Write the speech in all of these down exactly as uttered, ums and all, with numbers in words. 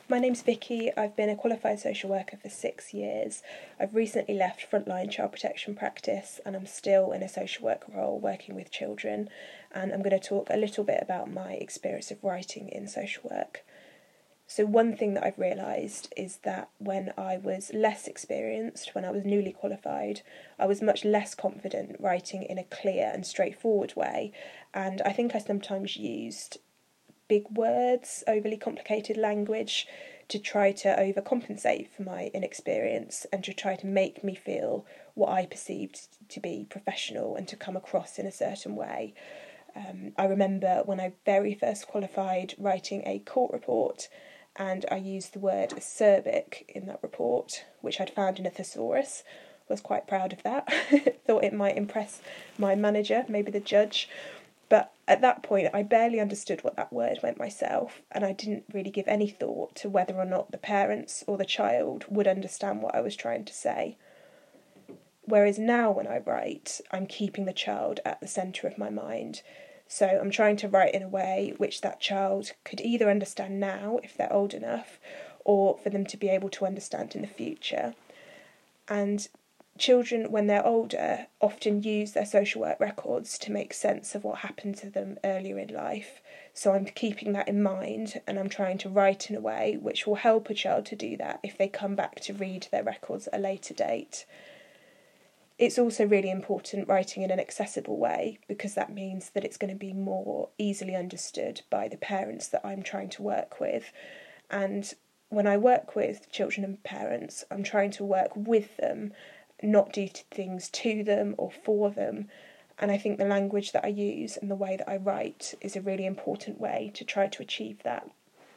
My name's Vicky. I've been a qualified social worker for six years. I've recently left frontline child protection practice and I'm still in a social worker role working with children, and I'm going to talk a little bit about my experience of writing in social work. So one thing that I've realised is that when I was less experienced, when I was newly qualified, I was much less confident writing in a clear and straightforward way, and I think I sometimes used big words, overly complicated language to try to overcompensate for my inexperience and to try to make me feel what I perceived to be professional and to come across in a certain way. Um, I remember when I very first qualified writing a court report, and I used the word acerbic in that report, which I'd found in a thesaurus. Was quite proud of that. Thought it might impress my manager, maybe the judge. But at that point, I barely understood what that word meant myself, and I didn't really give any thought to whether or not the parents or the child would understand what I was trying to say. Whereas now when I write, I'm keeping the child at the centre of my mind. So I'm trying to write in a way which that child could either understand now, if they're old enough, or for them to be able to understand in the future. And children, when they're older, often use their social work records to make sense of what happened to them earlier in life. So I'm keeping that in mind, and I'm trying to write in a way which will help a child to do that if they come back to read their records at a later date. It's also really important writing in an accessible way, because that means that it's going to be more easily understood by the parents that I'm trying to work with. And when I work with children and parents, I'm trying to work with them, not do things to them or for them. And I think the language that I use and the way that I write is a really important way to try to achieve that.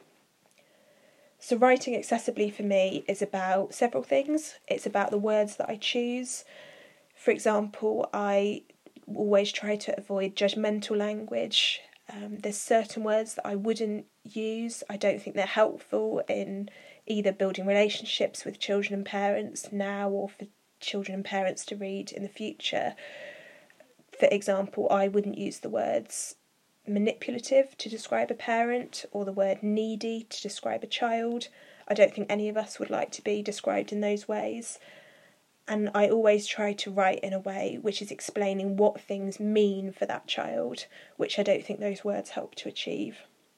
So writing accessibly for me is about several things. It's about the words that I choose. For example, I always try to avoid judgmental language. Um, there's certain words that I wouldn't use. I don't think they're helpful in either building relationships with children and parents now or for children and parents to read in the future. For example, I wouldn't use the words manipulative to describe a parent or the word needy to describe a child. I don't think any of us would like to be described in those ways. And I always try to write in a way which is explaining what things mean for that child, which I don't think those words help to achieve.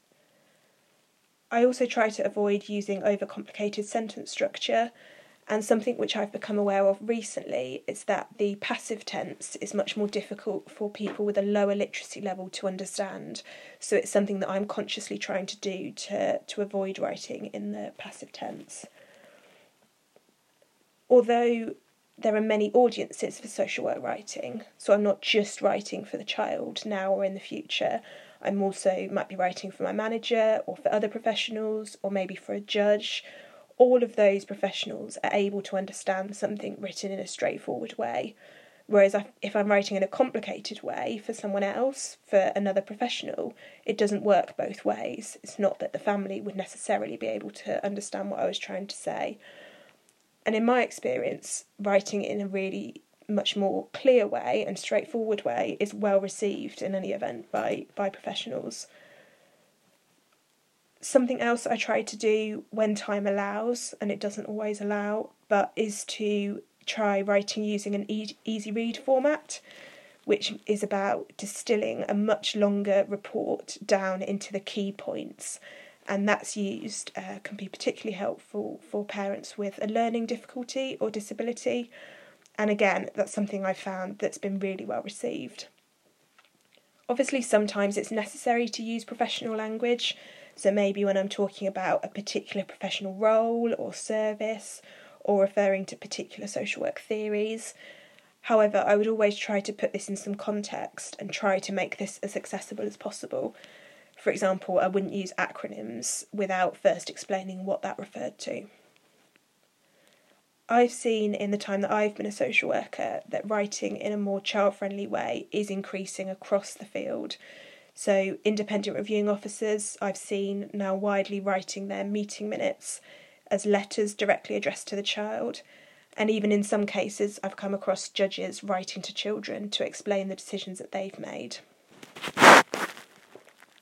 I also try to avoid using overcomplicated sentence structure, and something which I've become aware of recently is that the passive tense is much more difficult for people with a lower literacy level to understand. So it's something that I'm consciously trying to do to, to avoid writing in the passive tense. Although there are many audiences for social work writing, so I'm not just writing for the child now or in the future. I'm also might be writing for my manager or for other professionals or maybe for a judge. All of those professionals are able to understand something written in a straightforward way. Whereas if I'm writing in a complicated way for someone else, for another professional, it doesn't work both ways. It's not that the family would necessarily be able to understand what I was trying to say. And in my experience, writing in a really much more clear way and straightforward way is well received in any event by, by professionals. Something else I try to do when time allows, and it doesn't always allow, but is to try writing using an e- easy read format, which is about distilling a much longer report down into the key points. And that's used, uh, can be particularly helpful for parents with a learning difficulty or disability. And again, that's something I've found that's been really well received. Obviously, sometimes it's necessary to use professional language. So maybe when I'm talking about a particular professional role or service, or referring to particular social work theories. However, I would always try to put this in some context and try to make this as accessible as possible. For example, I wouldn't use acronyms without first explaining what that referred to. I've seen in the time that I've been a social worker that writing in a more child-friendly way is increasing across the field. So independent reviewing officers I've seen now widely writing their meeting minutes as letters directly addressed to the child. And even in some cases I've come across judges writing to children to explain the decisions that they've made.